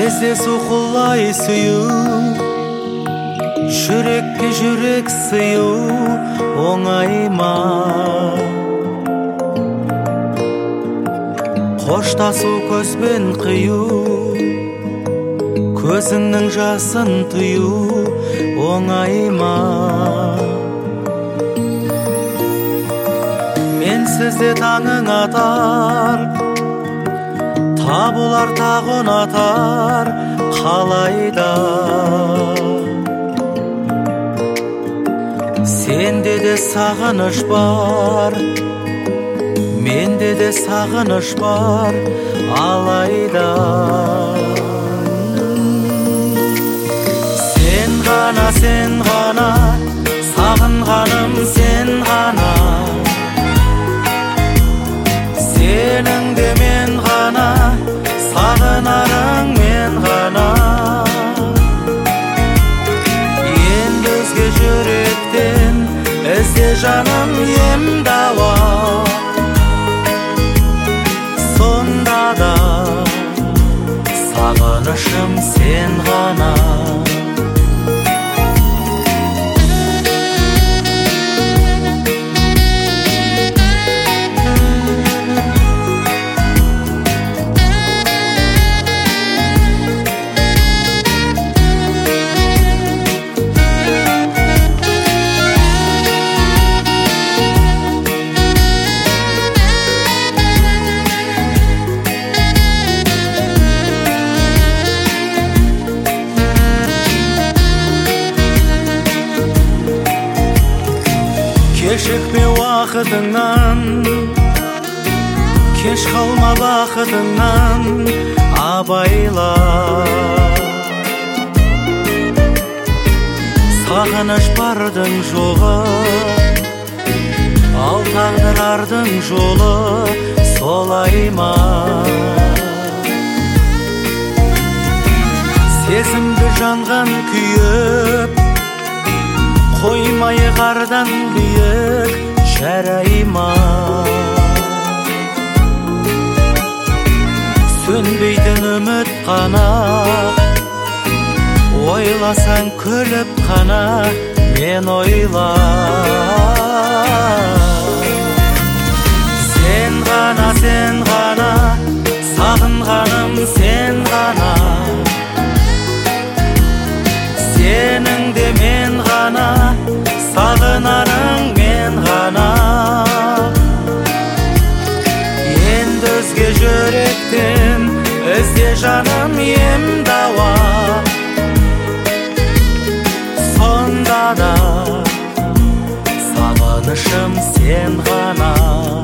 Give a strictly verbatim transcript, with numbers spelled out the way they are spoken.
Кездесу құлай сүю, жүрекке жүрек сыю оңай ма? Қоштасу көзбен қию, көзіңнің жасын тыю оңай ма? Менсізде таңың атар, табылар тағы ұнатар қалайда. Сенде де сағыныш бар, менде де сағыныш бар алайда. Сен ғана, сен ғана, сағынғаным сен ғана. Сеніңде мен ғана, сағынарың мен ғана. Енді өзге жүректен ізде жаным ем дауа. Сонда да сағынышым сен ғана. Кешікпе уақытыңнан, кеш қалма бақытыңнан абайла. Сағыныш бардың жоғы, ал тағдырардың жолы солай ма? Сезімді жанған күйіп, қоймай қардан биік жарай ма? Сөнбейтін үміт қана, ойласаң күліп қана мен ойла. Сен ғана, сен ғана, сағынғаным сен ғана. Сеніңде мен ғана, сағынарың мен ғана. Енді өзге жүректен ізде жаным ем дауа. Сонда да сағынышым сен ғана.